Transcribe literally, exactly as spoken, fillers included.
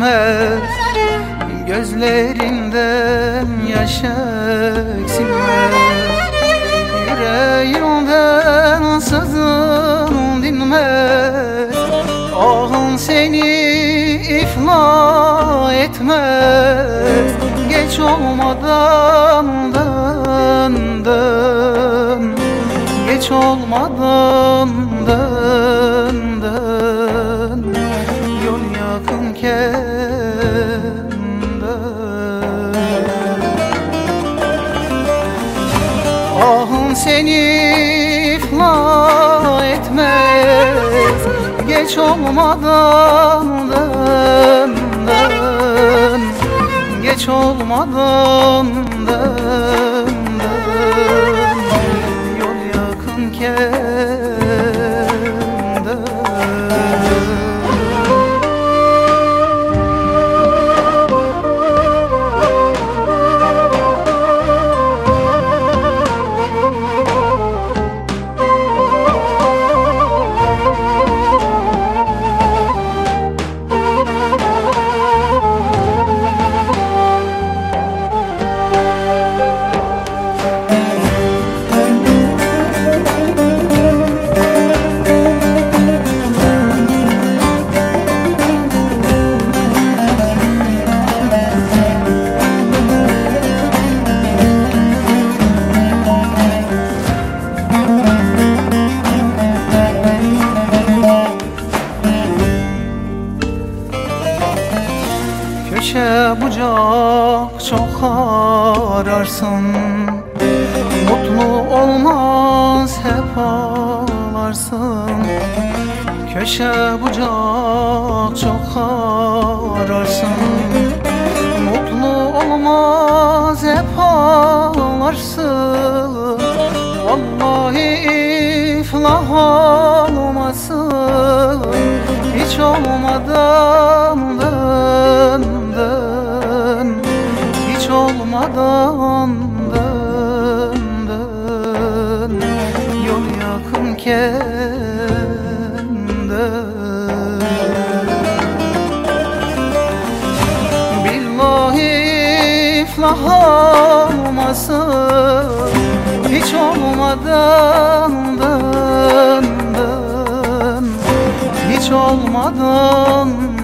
dinmez, gözlerinden yaş eksilmez. Yüreğimden sızın dinmez, ahın seni iflah etmez. Geç olmadan dön dön, geç olmadan dön dön, yol yakınken dön. Ahın seni iflah etmez, geç olmadan dön dön, geç olmadan dön dön, yol yakınken dön. Köşe bucak çok ararsın, mutlu olmaz hep ağlarsın. Köşe bucak çok ararsın, mutlu olmaz hep ağlarsın. Vallahi iflah olmasın, hiç olmadan dön dön, hiç olmadan dön dön, yol yakınken dön. Billahi iflah olmasın, hiç olmadan dön dön, hiç olmadan